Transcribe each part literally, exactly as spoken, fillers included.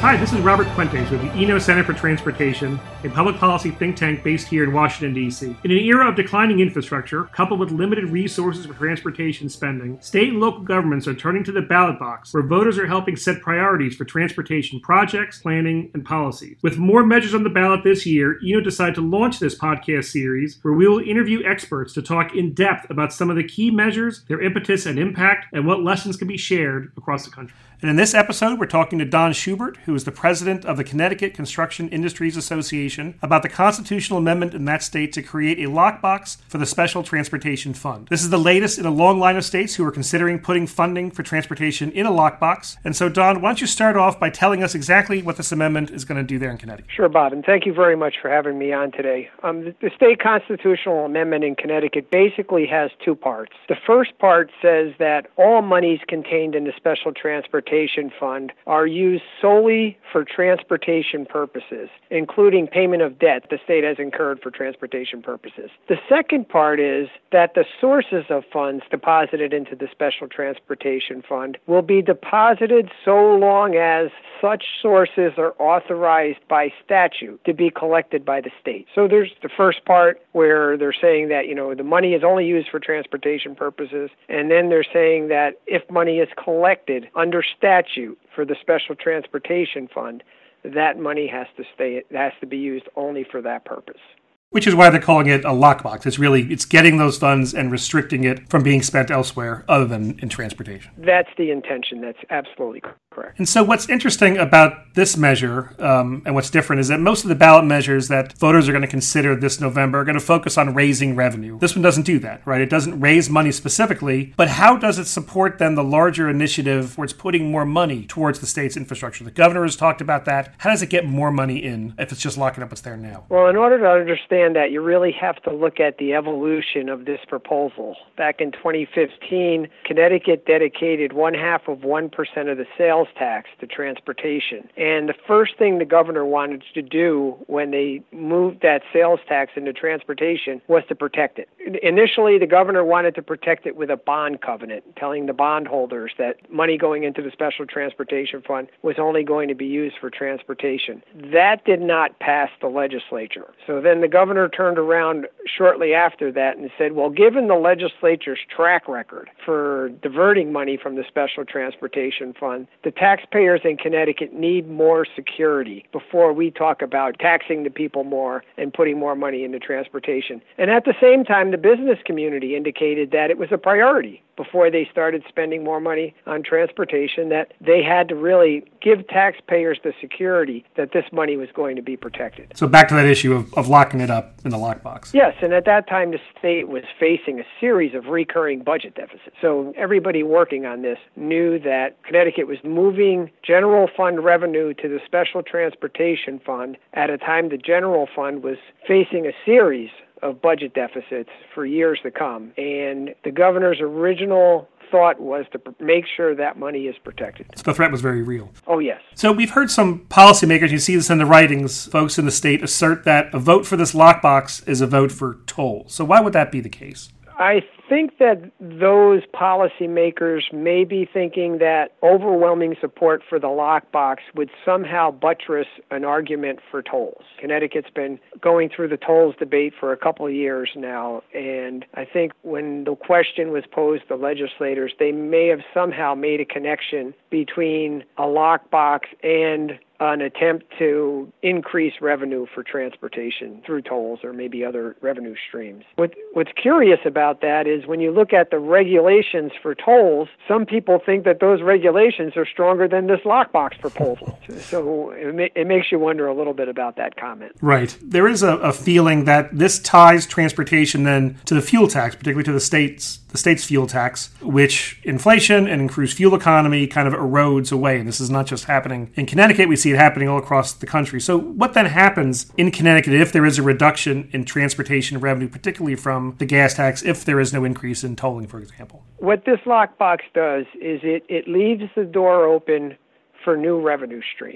Hi, this is Robert Fuentes with the Eno Center for Transportation, a public policy think tank based here in Washington, D C. In an era of declining infrastructure, coupled with limited resources for transportation spending, state and local governments are turning to the ballot box, where voters are helping set priorities for transportation projects, planning, and policies. With more measures on the ballot this year, Eno decided to launch this podcast series, where we will interview experts to talk in depth about some of the key measures, their impetus and impact, and what lessons can be shared across the country. And in this episode, we're talking to Don Schubert, who is the president of the Connecticut Construction Industries Association, about the constitutional amendment in that state to create a lockbox for the Special Transportation Fund. This is the latest in a long line of states who are considering putting funding for transportation in a lockbox. And so, Don, why don't you start off by telling us exactly what this amendment is going to do there in Connecticut? Sure, Bob, and thank you very much for having me on today. Um, the, the state constitutional amendment in Connecticut basically has two parts. The first part says that all monies contained in the Special Transportation Fund are used solely for transportation purposes, including payment of debt the state has incurred for transportation purposes. The second part is that the sources of funds deposited into the Special Transportation Fund will be deposited so long as such sources are authorized by statute to be collected by the state. So there's the first part where they're saying that, you know, the money is only used for transportation purposes, and then they're saying that if money is collected under statute for the Special Transportation Fund, that money has to stay, has to be used only for that purpose. Which is why they're calling it a lockbox. It's really, it's getting those funds and restricting it from being spent elsewhere other than in transportation. That's the intention. That's absolutely correct. And so what's interesting about this measure, um, and what's different, is that most of the ballot measures that voters are going to consider this November are going to focus on raising revenue. This one doesn't do that, right? It doesn't raise money specifically, but how does it support then the larger initiative where it's putting more money towards the state's infrastructure? The governor has talked about that. How does it get more money in if it's just locking up what's there now? Well, in order to understand that, you really have to look at the evolution of this proposal. Back in twenty fifteen, Connecticut dedicated one half of one percent of the sales tax to transportation. And the first thing the governor wanted to do when they moved that sales tax into transportation was to protect it. Initially, the governor wanted to protect it with a bond covenant, telling the bondholders that money going into the Special Transportation Fund was only going to be used for transportation. That did not pass the legislature. So then the governor Governor turned around shortly after that and said, well, given the legislature's track record for diverting money from the Special Transportation Fund, the taxpayers in Connecticut need more security before we talk about taxing the people more and putting more money into transportation. And at the same time, the business community indicated that it was a priority before they started spending more money on transportation, that they had to really give taxpayers the security that this money was going to be protected. So back to that issue of, of locking it up in the lockbox. Yes, and at that time the state was facing a series of recurring budget deficits. So everybody working on this knew that Connecticut was moving general fund revenue to the Special Transportation Fund at a time the general fund was facing a series of budget deficits for years to come. And the governor's original thought was to make sure that money is protected. So the threat was very real. Oh, yes. So we've heard some policymakers, you see this in the writings, folks in the state assert that a vote for this lockbox is a vote for tolls. So why would that be the case? I think that those policymakers may be thinking that overwhelming support for the lockbox would somehow buttress an argument for tolls. Connecticut's been going through the tolls debate for a couple of years now, and I think when the question was posed to legislators, they may have somehow made a connection between a lockbox and an attempt to increase revenue for transportation through tolls or maybe other revenue streams. What, what's curious about that is when you look at the regulations for tolls, some people think that those regulations are stronger than this lockbox proposal. So it, ma- it makes you wonder a little bit about that comment. Right. There is a, a feeling that this ties transportation then to the fuel tax, particularly to the state's the state's fuel tax, which inflation and increased fuel economy kind of erodes away. And this is not just happening in Connecticut. We see it happening all across the country. So what then happens in Connecticut if there is a reduction in transportation revenue, particularly from the gas tax, if there is no increase in tolling, for example? What this lockbox does is it, it leaves the door open for new revenue streams.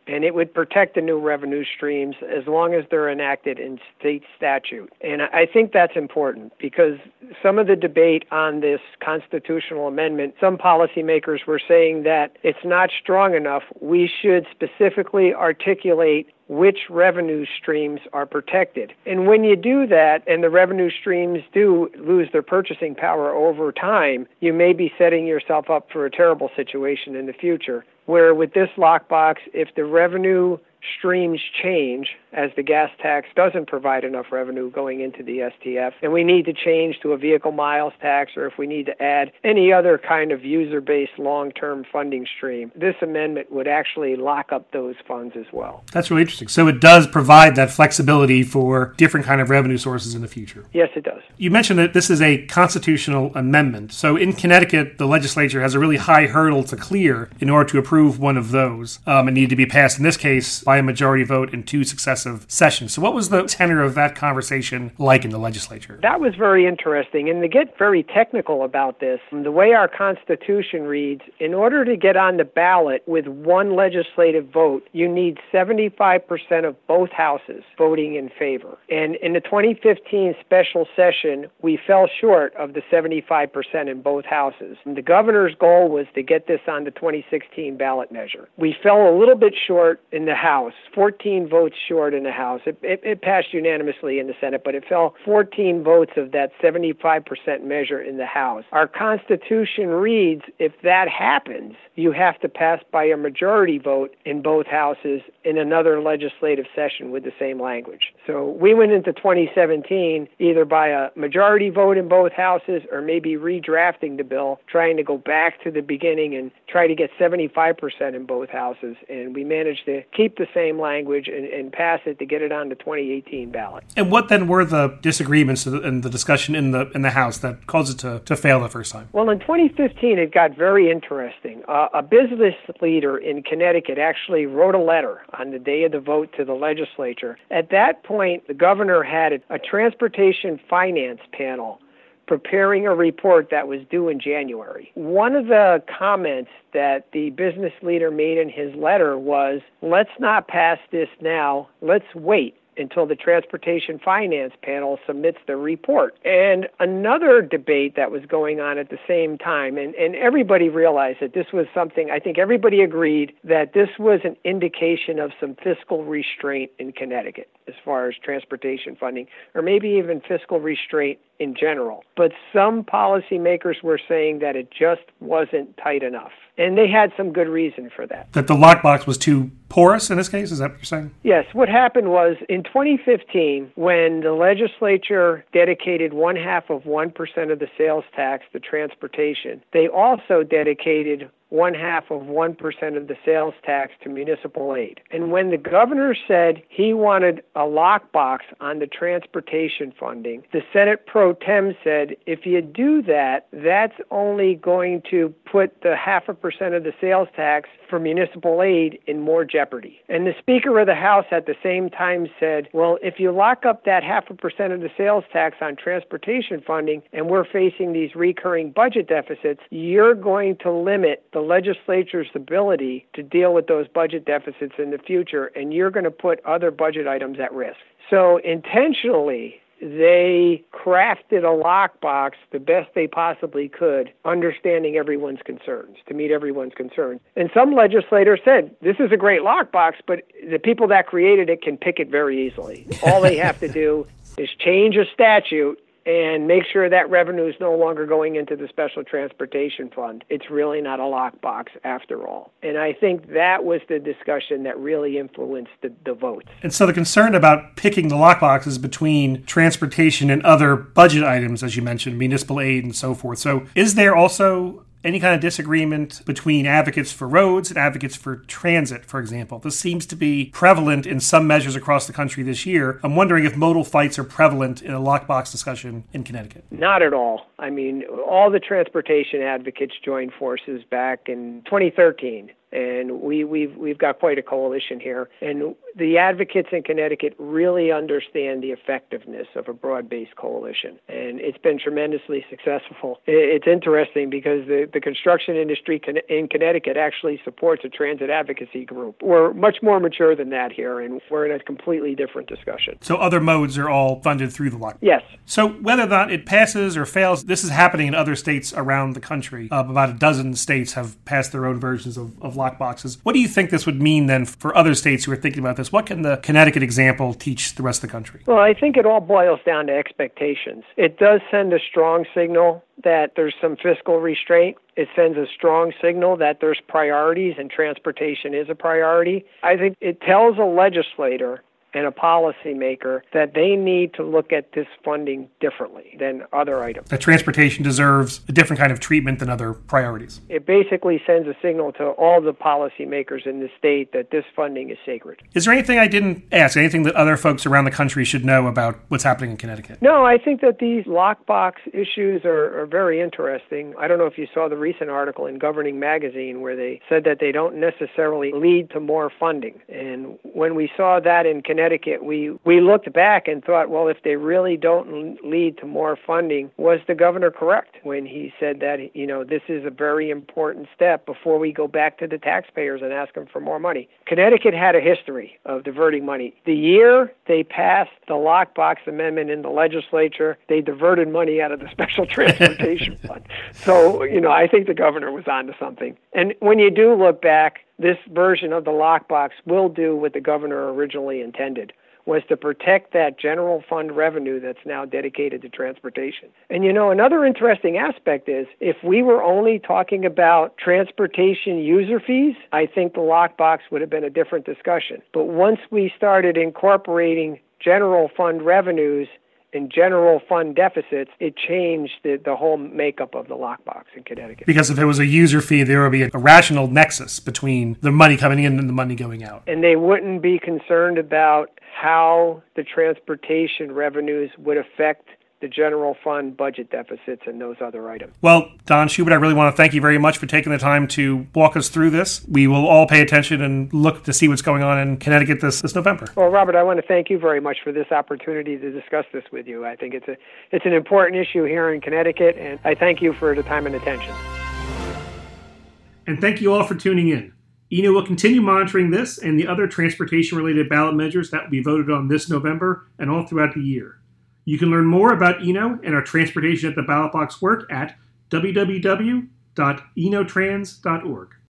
and it would protect the new revenue streams as long as they're enacted in state statute. And I think that's important because some of the debate on this constitutional amendment, some policymakers were saying that it's not strong enough. We should specifically articulate which revenue streams are protected. And when you do that, and the revenue streams do lose their purchasing power over time, you may be setting yourself up for a terrible situation in the future, where with this lockbox, if the revenue streams change as the gas tax doesn't provide enough revenue going into the S T F, and we need to change to a vehicle miles tax, or if we need to add any other kind of user-based long-term funding stream, this amendment would actually lock up those funds as well. That's really interesting. So it does provide that flexibility for different kind of revenue sources in the future. Yes, it does. You mentioned that this is a constitutional amendment. So in Connecticut, the legislature has a really high hurdle to clear in order to approve one of those. Um, it needed to be passed, in this case, by a majority vote in two successive sessions. So what was the tenor of that conversation like in the legislature? That was very interesting. And to get very technical about this, the way our Constitution reads, in order to get on the ballot with one legislative vote, you need seventy-five percent of both houses voting in favor. And in the twenty fifteen special session, we fell short of the seventy-five percent in both houses. And the governor's goal was to get this on the twenty sixteen ballot measure. We fell a little bit short in the House, fourteen votes short in the House. It, it, it passed unanimously in the Senate, but it fell fourteen votes of that seventy-five percent measure in the House. Our Constitution reads, if that happens, you have to pass by a majority vote in both houses in another legislative session with the same language. So we went into twenty seventeen either by a majority vote in both houses or maybe redrafting the bill, trying to go back to the beginning and try to get seventy-five percent in both houses. And we managed to keep the same language and, and pass it to get it on the twenty eighteen ballot. And what then were the disagreements and the discussion in the in the House that caused it to, to fail the first time? Well, in twenty fifteen, it got very interesting. Uh, a business leader in Connecticut actually wrote a letter on the day of the vote to the legislature. At that point, the governor had a, a transportation finance panel preparing a report that was due in January. One of the comments that the business leader made in his letter was, let's not pass this now, let's wait until the Transportation Finance Panel submits the report. And another debate that was going on at the same time, and, and everybody realized that this was something, I think everybody agreed that this was an indication of some fiscal restraint in Connecticut as far as transportation funding, or maybe even fiscal restraint in general. But some policymakers were saying that it just wasn't tight enough. And they had some good reason for that. That the lockbox was too porous in this case? Is that what you're saying? Yes. What happened was in twenty fifteen, when the legislature dedicated one half of one percent of the sales tax to transportation, they also dedicated one half of one percent of the sales tax to municipal aid. And when the governor said he wanted a lockbox on the transportation funding, the Senate pro tem said, if you do that, that's only going to put the half a percent of the sales tax for municipal aid in more jeopardy. And the Speaker of the House at the same time said, well, if you lock up that half a percent of the sales tax on transportation funding and we're facing these recurring budget deficits, you're going to limit the legislature's ability to deal with those budget deficits in the future, and you're going to put other budget items at risk. So intentionally, they crafted a lockbox the best they possibly could, understanding everyone's concerns, to meet everyone's concerns. And some legislators said, this is a great lockbox, but the people that created it can pick it very easily. All they have to do is change a statute and make sure that revenue is no longer going into the Special Transportation Fund. It's really not a lockbox after all. And I think that was the discussion that really influenced the, the votes. And so the concern about picking the lockbox is between transportation and other budget items, as you mentioned, municipal aid and so forth. So is there also any kind of disagreement between advocates for roads and advocates for transit, for example? This seems to be prevalent in some measures across the country this year. I'm wondering if modal fights are prevalent in a lockbox discussion in Connecticut. Not at all. I mean, all the transportation advocates joined forces back in twenty thirteen. And we, we've we've got quite a coalition here. And the advocates in Connecticut really understand the effectiveness of a broad-based coalition, and it's been tremendously successful. It's interesting because the, the construction industry in Connecticut actually supports a transit advocacy group. We're much more mature than that here, and we're in a completely different discussion. So other modes are all funded through the lockbox? Yes. So whether or not it passes or fails, this is happening in other states around the country. Uh, about a dozen states have passed their own versions of, of lockboxes. What do you think this would mean then for other states who are thinking about this? What can the Connecticut example teach the rest of the country? Well, I think it all boils down to expectations. It does send a strong signal that there's some fiscal restraint. It sends a strong signal that there's priorities and transportation is a priority. I think it tells a legislator and a policymaker that they need to look at this funding differently than other items. That transportation deserves a different kind of treatment than other priorities. It basically sends a signal to all the policymakers in the state that this funding is sacred. Is there anything I didn't ask, anything that other folks around the country should know about what's happening in Connecticut? No, I think that these lockbox issues are, are very interesting. I don't know if you saw the recent article in Governing Magazine where they said that they don't necessarily lead to more funding. And when we saw that in Connecticut, Connecticut, we, we looked back and thought, well, if they really don't lead to more funding, was the governor correct when he said that, you know, this is a very important step before we go back to the taxpayers and ask them for more money? Connecticut had a history of diverting money. The year they passed the lockbox amendment in the legislature, they diverted money out of the Special Transportation Fund. So, you know, I think the governor was onto something. And when you do look back, this version of the lockbox will do what the governor originally intended, was to protect that general fund revenue that's now dedicated to transportation. And, you know, another interesting aspect is if we were only talking about transportation user fees, I think the lockbox would have been a different discussion. But once we started incorporating general fund revenues in general fund deficits, it changed the, the whole makeup of the lockbox in Connecticut. Because if it was a user fee, there would be a rational nexus between the money coming in and the money going out. And they wouldn't be concerned about how the transportation revenues would affect the general fund budget deficits and those other items. Well, Don Schubert, I really want to thank you very much for taking the time to walk us through this. We will all pay attention and look to see what's going on in Connecticut this, this November. Well, Robert, I want to thank you very much for this opportunity to discuss this with you. I think it's a it's an important issue here in Connecticut, and I thank you for the time and attention. And thank you all for tuning in. E N O will continue monitoring this and the other transportation-related ballot measures that will be voted on this November and all throughout the year. You can learn more about E N O and our Transportation at the Ballot Box work at w w w dot enotrans dot org.